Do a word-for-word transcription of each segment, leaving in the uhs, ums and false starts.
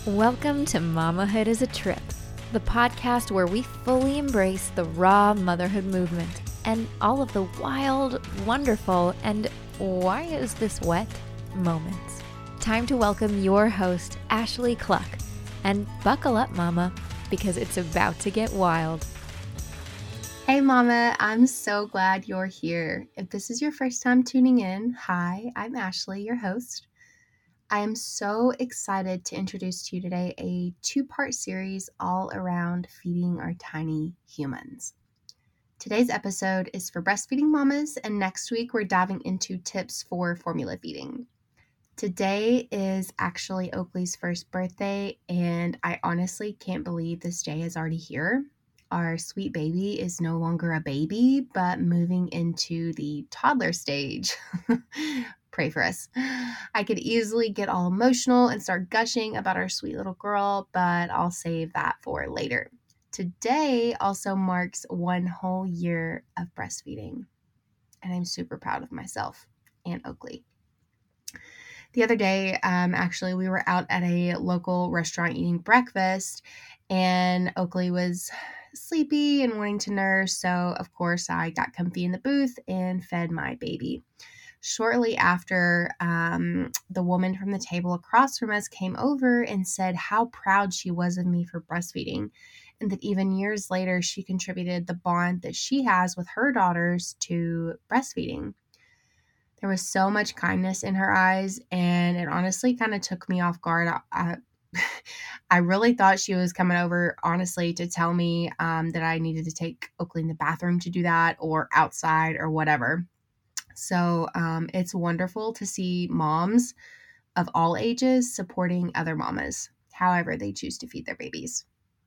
Welcome to Mamahood is a Trip, the podcast where we fully embrace the raw motherhood movement and all of the wild, wonderful, and why is this wet moments. Time to welcome your host, Ashley Cluck, and buckle up, Mama, because it's about to get wild. Hey Mama, I'm so glad you're here. If this is your first time tuning in, hi, I'm Ashley, your host. I am so excited to introduce to you today a two-part series all around feeding our tiny humans. Today's episode is for breastfeeding mamas, and next week we're diving into tips for formula feeding. Today is actually Oakley's first birthday, and I honestly can't believe this day is already here. Our sweet baby is no longer a baby, but moving into the toddler stage. Pray for us. I could easily get all emotional and start gushing about our sweet little girl, but I'll save that for later. Today also marks one whole year of breastfeeding, and I'm super proud of myself and Oakley. The other day, um, actually, we were out at a local restaurant eating breakfast, and Oakley was sleepy and wanting to nurse, so of course I got comfy in the booth and fed my baby. Shortly after, um, the woman from the table across from us came over and said how proud she was of me for breastfeeding, and that even years later she contributed the bond that she has with her daughters to breastfeeding. There was so much kindness in her eyes, and it honestly kind of took me off guard. I, I, I really thought she was coming over, honestly, to tell me um, that I needed to take Oakley in the bathroom to do that, or outside, or whatever. So um, it's wonderful to see moms of all ages supporting other mamas, however they choose to feed their babies.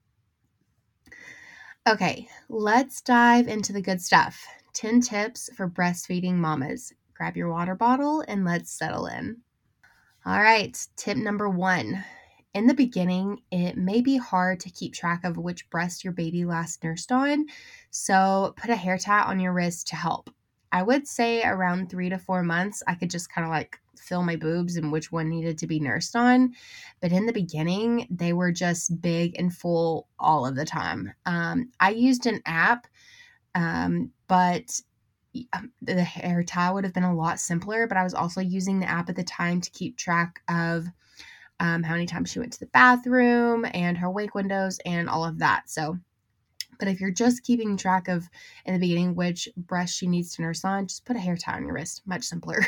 Okay, let's dive into the good stuff. ten tips for breastfeeding mamas. Grab your water bottle and let's settle in. All right, tip number one. In the beginning, it may be hard to keep track of which breast your baby last nursed on, so put a hair tie on your wrist to help. I would say around three to four months, I could just kind of like feel my boobs and which one needed to be nursed on. But in the beginning, they were just big and full all of the time. Um, I used an app, um, but the hair tie would have been a lot simpler. But I was also using the app at the time to keep track of um, how many times she went to the bathroom and her wake windows and all of that. So But if you're just keeping track of, in the beginning, which breast she needs to nurse on, just put a hair tie on your wrist. Much simpler.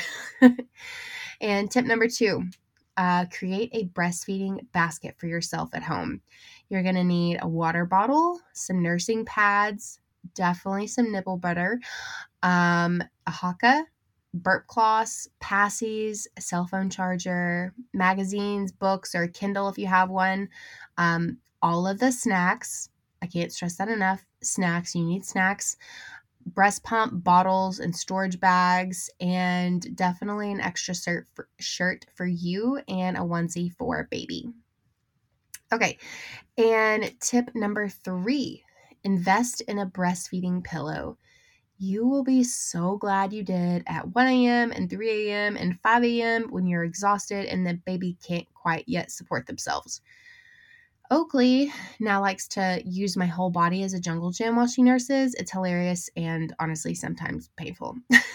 And tip number two, uh, create a breastfeeding basket for yourself at home. You're going to need a water bottle, some nursing pads, definitely some nipple butter, um, a haka, burp cloths, passies, a cell phone charger, magazines, books, or a Kindle if you have one, um, all of the snacks. I can't stress that enough. Snacks, you need snacks, breast pump bottles and storage bags, and definitely an extra shirt for, shirt for you and a onesie for baby. Okay, and tip number three, invest in a breastfeeding pillow. You will be so glad you did at one a.m. and three a.m. and five a.m. when you're exhausted and the baby can't quite yet support themselves. Oakley now likes to use my whole body as a jungle gym while she nurses. It's hilarious and honestly sometimes painful.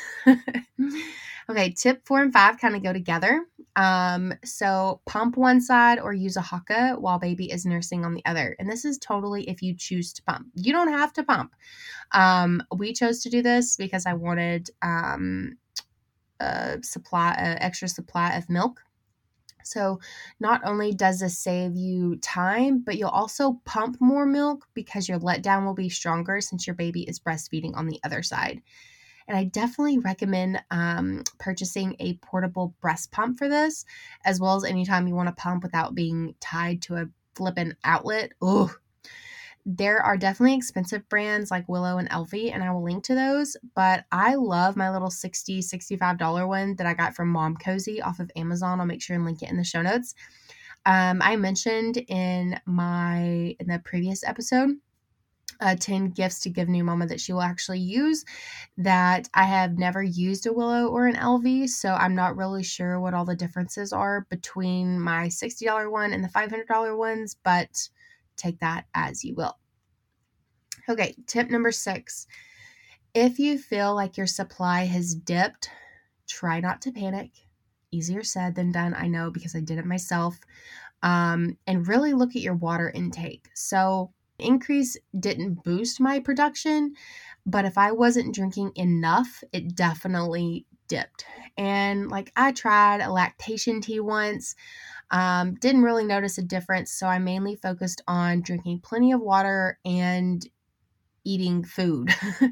Okay, tip four and five kind of go together. Um, so pump one side or use a haka while baby is nursing on the other. And this is totally if you choose to pump. You don't have to pump. Um, we chose to do this because I wanted um, a supply, an extra supply of milk. So not only does this save you time, but you'll also pump more milk because your letdown will be stronger since your baby is breastfeeding on the other side. And I definitely recommend um, purchasing a portable breast pump for this, as well as anytime you want to pump without being tied to a flippin' outlet. Ugh. There are definitely expensive brands like Willow and Elfie, and I will link to those, but I love my little sixty dollars, sixty-five dollars one that I got from Mom Cozy off of Amazon. I'll make sure and link it in the show notes. Um, I mentioned in my, in the previous episode uh, ten gifts to give new mama that she will actually use, that I have never used a Willow or an Elvie, so I'm not really sure what all the differences are between my sixty dollars one and the five hundred dollars ones, but take that as you will. Okay, tip number six. If you feel like your supply has dipped, try not to panic. Easier said than done, I know, because I did it myself. Um, and really look at your water intake. So increase didn't boost my production, but if I wasn't drinking enough, it definitely dipped. And like I tried a lactation tea once, um, didn't really notice a difference. So I mainly focused on drinking plenty of water and eating food.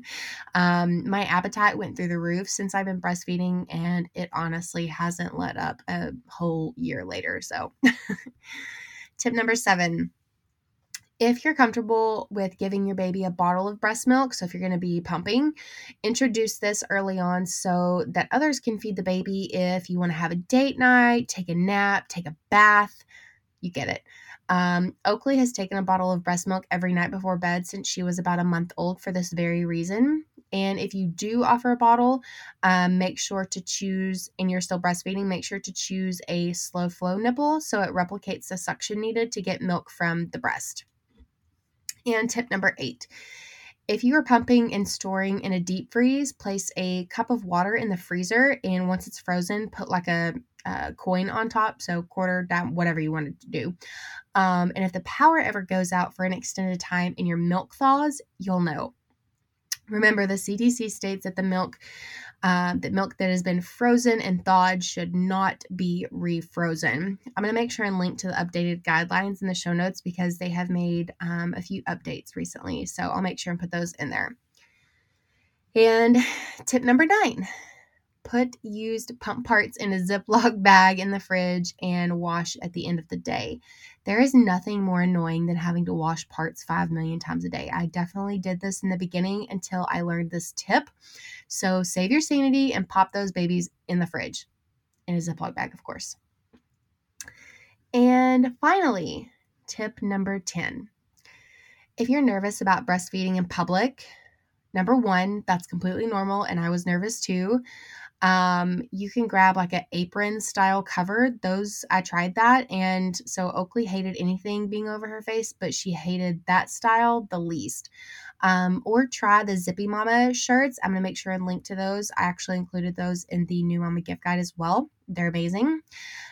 um, my appetite went through the roof since I've been breastfeeding, and it honestly hasn't let up a whole year later. So tip number seven, if you're comfortable with giving your baby a bottle of breast milk, so if you're going to be pumping, introduce this early on so that others can feed the baby. If you want to have a date night, take a nap, take a bath, you get it. Um, Oakley has taken a bottle of breast milk every night before bed since she was about a month old for this very reason. And if you do offer a bottle, um, make sure to choose, and you're still breastfeeding, make sure to choose a slow flow nipple so it replicates the suction needed to get milk from the breast. And tip number eight, if you are pumping and storing in a deep freeze, place a cup of water in the freezer, and once it's frozen, put like a, a coin on top, so quarter, down, whatever you wanted to do. Um, and if the power ever goes out for an extended time and your milk thaws, you'll know. Remember, the C D C states that the milk, uh, that milk that has been frozen and thawed should not be refrozen. I'm going to make sure and link to the updated guidelines in the show notes because they have made um, a few updates recently. So I'll make sure and put those in there. And tip number nine, put used pump parts in a Ziploc bag in the fridge and wash at the end of the day. There is nothing more annoying than having to wash parts five million times a day. I definitely did this in the beginning until I learned this tip. So save your sanity and pop those babies in the fridge, in a Ziploc bag, of course. And finally, tip number ten. If you're nervous about breastfeeding in public, number one, that's completely normal, and I was nervous too. Um, you can grab like an apron style cover. Those, I tried that. And so Oakley hated anything being over her face, but she hated that style the least. Um, or try the Zippy Mama shirts. I'm going to make sure and link to those. I actually included those in the New Mama gift guide as well. They're amazing.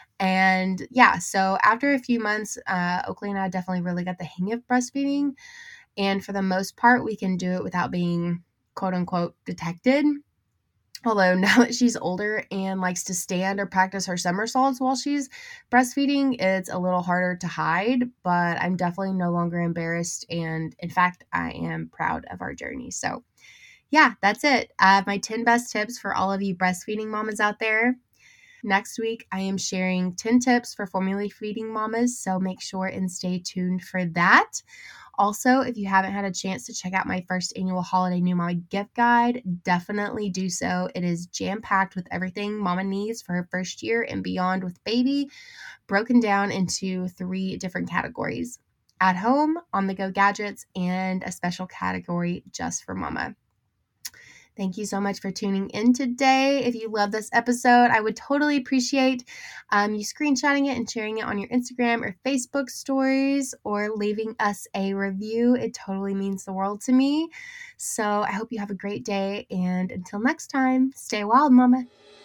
And yeah, so after a few months, uh, Oakley and I definitely really got the hang of breastfeeding. And for the most part, we can do it without being quote unquote detected. Although now that she's older and likes to stand or practice her somersaults while she's breastfeeding, it's a little harder to hide, but I'm definitely no longer embarrassed. And in fact, I am proud of our journey. So yeah, that's it. I have my ten best tips for all of you breastfeeding mamas out there. Next week, I am sharing ten tips for formula feeding mamas, so make sure and stay tuned for that. Also, if you haven't had a chance to check out my first annual Holiday New Mama gift guide, definitely do so. It is jam-packed with everything mama needs for her first year and beyond with baby, broken down into three different categories: at home, on-the-go gadgets, and a special category just for mama. Thank you so much for tuning in today. If you love this episode, I would totally appreciate um, you screenshotting it and sharing it on your Instagram or Facebook stories, or leaving us a review. It totally means the world to me. So I hope you have a great day. And until next time, stay wild, mama.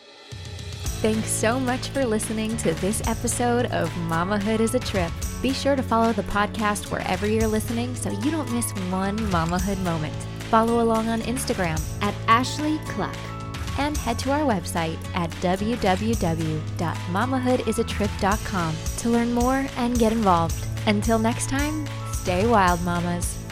Thanks so much for listening to this episode of Mamahood is a Trip. Be sure to follow the podcast wherever you're listening so you don't miss one mamahood moment. Follow along on Instagram at Ashley Cluck, and head to our website at w w w dot mamahood is a trip dot com to learn more and get involved. Until next time, stay wild, mamas.